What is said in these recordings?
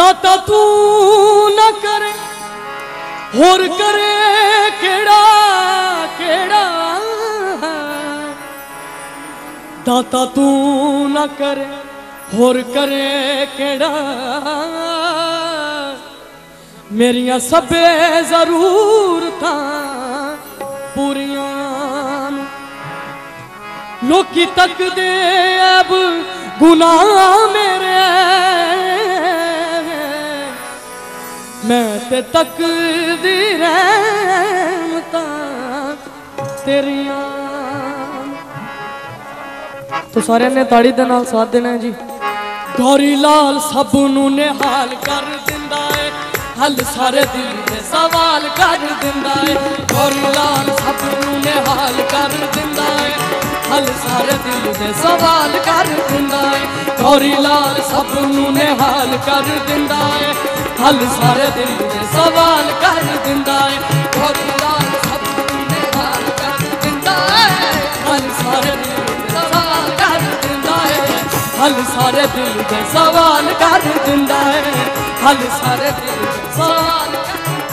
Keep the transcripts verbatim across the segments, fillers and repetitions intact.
दाता तू न करे होर करे केड़ा केड़ा, दाता तू न करे होर करे केड़ा, मेरिया सबे जरूरतां पूरियां लोकी तक दे अब गुनाह मेरे, मैं ते तक दी रहमतां तेरियां। तो सारे ने ताड़ी दे नाल साथ देना है जी। गौरी लाल सब नू निहाल कर दिंदा है, हल सारे दिल दे सवाल कर दिंदा है। गौरी लाल सब नू निहाल कर दिंदा है, हल सारे दिल दे सवाल कर दिंदा है। गौरी लाल सब नू निहाल कर दिंदा है, हल सारे दिल दे सवाल कर दिंदा है। गौरी लाल सब नू निहाल कर दिंदा है, हल सारे दिल दे सवाल कर दिंदा है। हल सारे दिल दे सवाल कर दिंदा है, हल सारे दिल दे सवाल कर।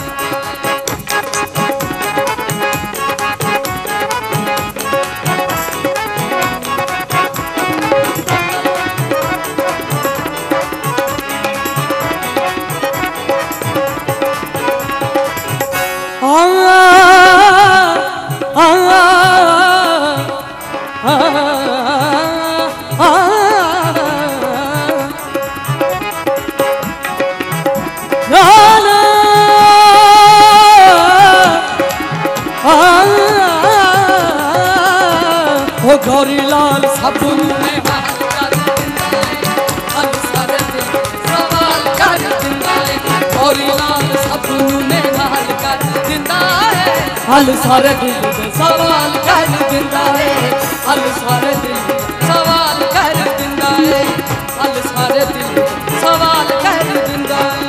गौरी लाल सब निहाल कर दिंदा है, हल सारे दिल सवाल कर दिंदा है। गौरी लाल सब निहाल कर दिंदा है, हल सारे दिल सवाल कर दिंदा है। हल सारे दिल सवाल कर दिंदा है, हल सारे दिल सवाल कर दिंदा है।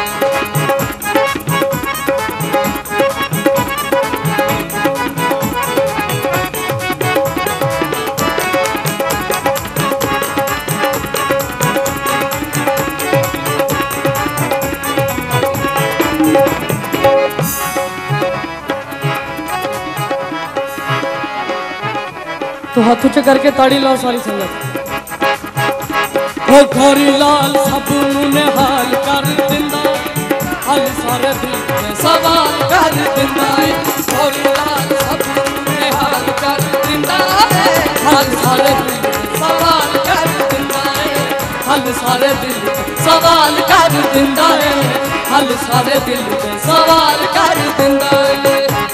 तो हाथ ऊंचे करके ताड़ी लाओ सारी संगत। ओ गौरी लाल सब नू निहाल कर दिंदा, हल सारे दिल दे सवाल कर दिंदा है। गौरी लाल सब नू निहाल कर दिंदा है, हल सारे दिल दे सवाल कर दिंदा है। हल सारे दिल दे सवाल कर दिंदा है, हल सारे दिल दे सवाल कर दिंदा है।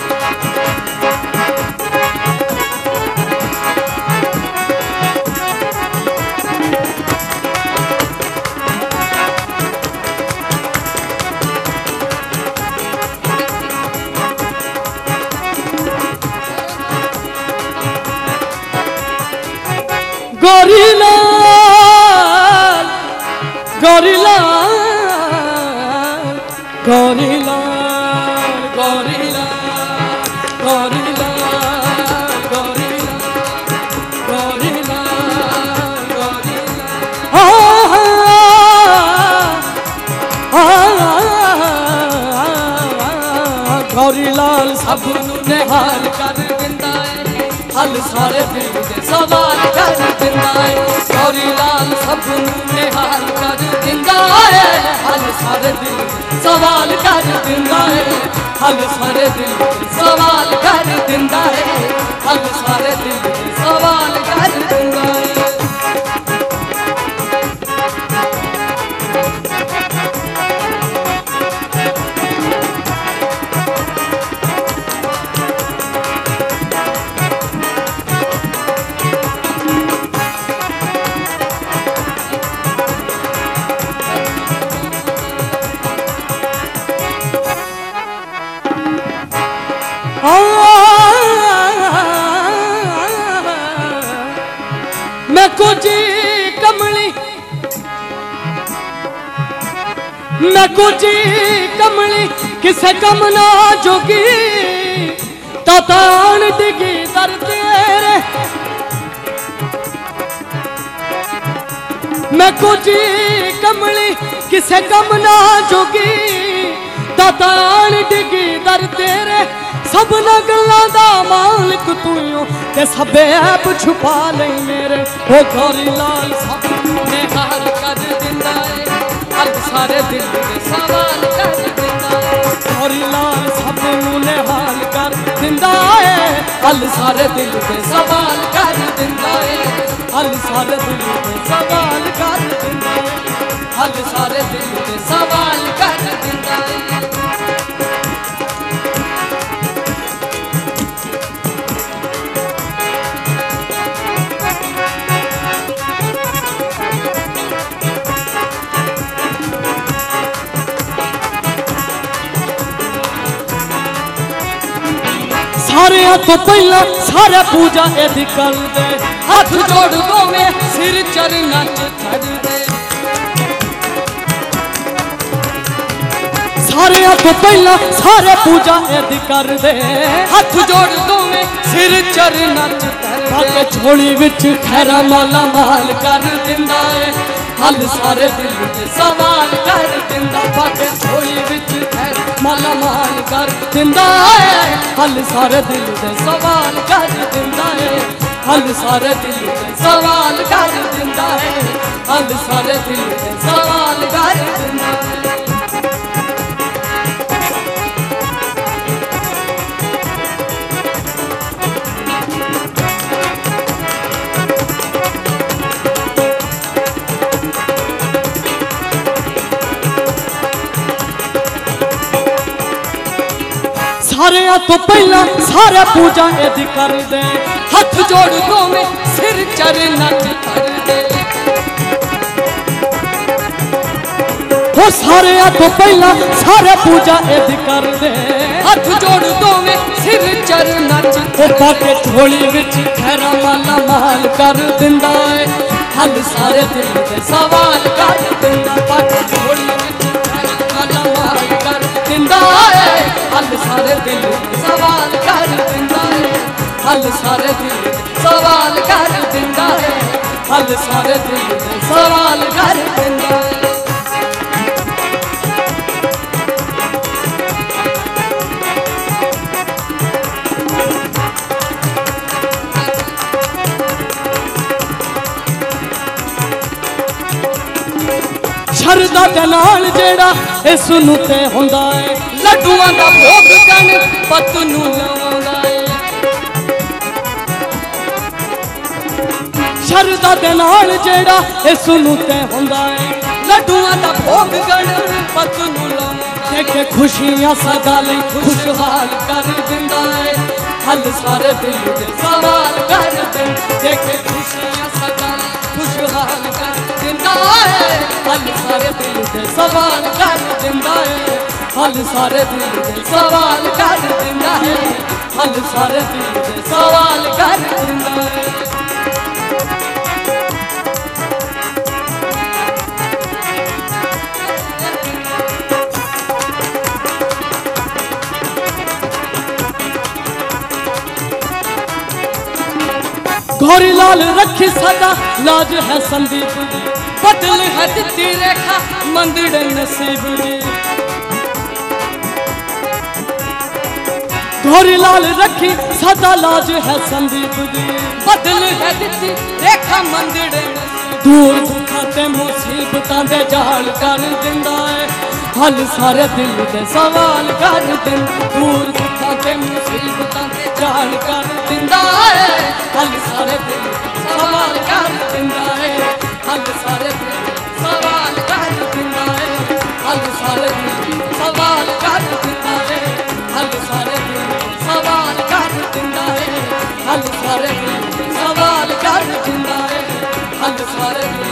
गौरी लाल गौरी लाल गौरी लाल गौरी लाल गौरी लाल गौरी लाल गौरी लाल गौरी लाल गौरी लाल सब नू निहाल कर दिंदा है, हल सारे दिल दे सवाल कर दिंदा है। गौरी लाल सब नू निहाल कर दिंदा है, हल सारे दिल दे सवाल कर दिंदा है। हल सारे दिल दे सवाल कर दिंदा है, हल सारे दिल दे सवाल कर दिंदा है। मैं कुछ कमली मैं कुछ कमली किसे कम ना जोगी, तातान डिगी दर तेरे। मैं कुछ कमली किसे कम ना जोगी दातान डिगी दर तेरे सबना गल्लां दा मालिक तू ते सबे ऐप छुपा ले मेरे ओ गौरी लाल सब ने हाल कर दिंदा है हल सारे दिल दे सवाल कर दिंदा है गौरी लाल सब ने हाल कर दिंदा है हल सारे दिल दे सवाल कर दिंदा है हल सारे दिल दे सवाल कर दिंदा है हल सारे दिल दे सवाल कर दिंदा है सारे तो पहला सारे पूजा एदी कर दे हाथ जोड़ दो में सिर चरना चढ़ दे सारे तो पहला सारे पूजा एदी कर दे हाथ जोड़ दो में सिर चरना चढ़ दे झोली विच खैरा माला माल कर दिंदा है हल सारे दिल दे सवाल कर दिंदा बाके झोली विच खैरा माला माल कर दिंदा है हल सारे दिल दे सवाल कर दिंदा है हल सारे दिल दे सवाल कर दिंदा है हल सारे दिल दे सवाल कर दिंदा है सारे तो पहला सारे पूजा एदी कर दे हाथ जोड़ दो में सिर चरना कर दे हो सारे तो पहला सारे पूजा एदी कर दे हाथ जोड़ दो में सिर चरना कर बाके झोली विच खैरा माला माल कर दिंदा है हल सारे दिल दे सवाल कर दिंदा बाके झोली विच खैरा माला माल कर दिंदा है हल सारे दिल सवाल कर दिंदा है हल सारे दिल सवाल कर दिंदा है हल सारे दिल सवाल कर दिंदा है शरदा दे नाल जेड़ा इस नूं ते हुंदा है लड्डूआं दा भोग गण पत नूं लाउंदा है शरदा दे नाल जेड़ा इस नूं ते हुंदा है लड्डूआं दा भोग गण पत नूं लाउंदा है के खुशियां सदा लई खुशहाल कर दिंदा है हल सारे दिल दे सवाल कर दिंदा के खुशियां सदा लई खुशहाल कर दिंदा है हल सारे दिल दे सवाल कर दिंदा है हल सारे दिल दे सवाल कर दिंदा है हल सारे दिल दे सवाल कर दिंदा है गौरी लाल रखी सदा लाज है संदीप दी बदल है दित्ती रेखा मंदिर नसीब दी गौरी लाल रखी सदा लाज है संदीप दी बदल है दित्ती रेखा मंदिर दूर दुखा ते मुसीबतां दे जाल कर दिंदा है हल सारे दिल दे सवाल कर दिंदा दूर दुखा ते मुसीबतां दे जाल कर दिंदा है हल सारे दिल सवाल कर दिंदा है हल सारे दिल सवाल कर दिंदा है हल सारे दिल सवाल कर दिंदा है हल सारे दिल सवाल कर दिंदा है हल सारे दिल सवाल कर दिंदा है हल सारे